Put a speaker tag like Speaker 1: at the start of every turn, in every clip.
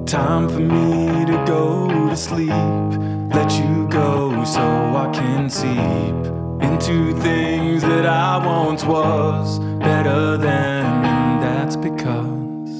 Speaker 1: Time for me to go to sleep. Let you go so I can seep into things that I once was better than, and that's because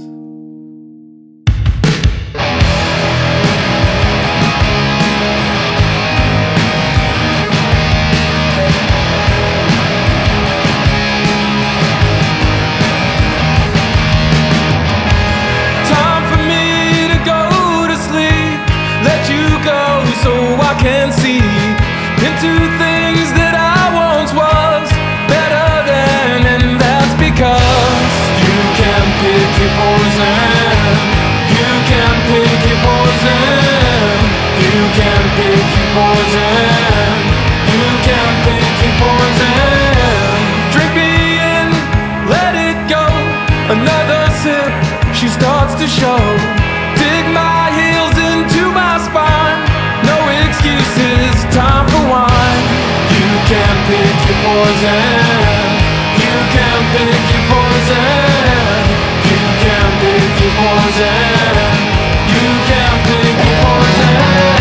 Speaker 1: so I can see into things that I once was better than, and that's because you can pick your poison. You can pick your poison. You can pick your poison. You can pick your poison. Drink me in, let it go. Another sip, she starts to show. Dig my heels into my spine. Excuses, time for wine. You can pick your poison. You can pick your poison. You can pick your poison. You can pick your poison.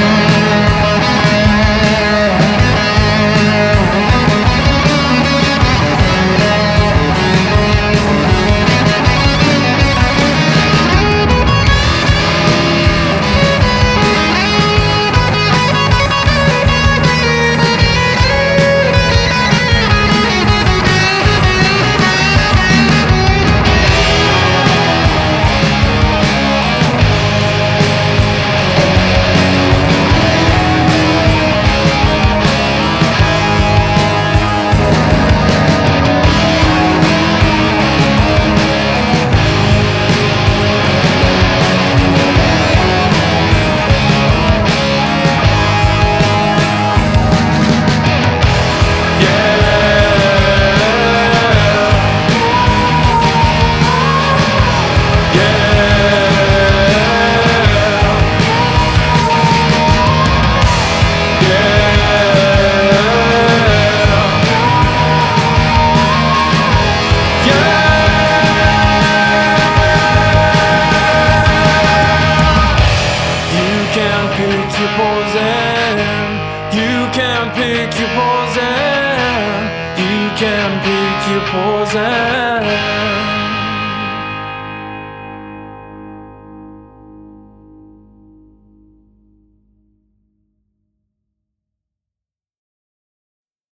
Speaker 1: You can pick your poison. You can pick your poison.